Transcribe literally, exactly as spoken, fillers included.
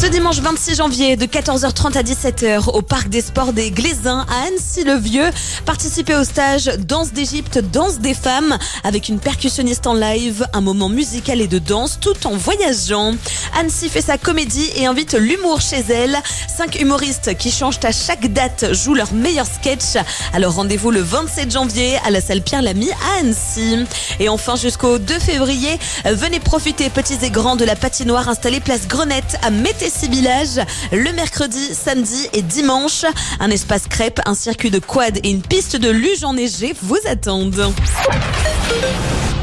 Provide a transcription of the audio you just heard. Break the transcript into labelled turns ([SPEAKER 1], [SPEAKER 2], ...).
[SPEAKER 1] Ce dimanche vingt-six janvier de quatorze heures trente à dix-sept heures au Parc des Sports des Glaisins à Annecy-le-Vieux. Participez au stage Danse d'Égypte, Danse des femmes avec une percussionniste en live, un moment musical et de danse tout en voyageant. Annecy fait sa comédie et invite l'humour chez elle. Cinq humoristes qui changent à chaque date jouent leur meilleur sketch. Alors rendez-vous le vingt-sept janvier à la salle Pierre-Lamy à Annecy. Et enfin jusqu'au deux février, venez profiter petits et grands de la patinoire installée place Grenette à Métessy-Village le mercredi, samedi et dimanche. Un espace crêpe, un circuit de quad et une piste de luge enneigée vous attendent.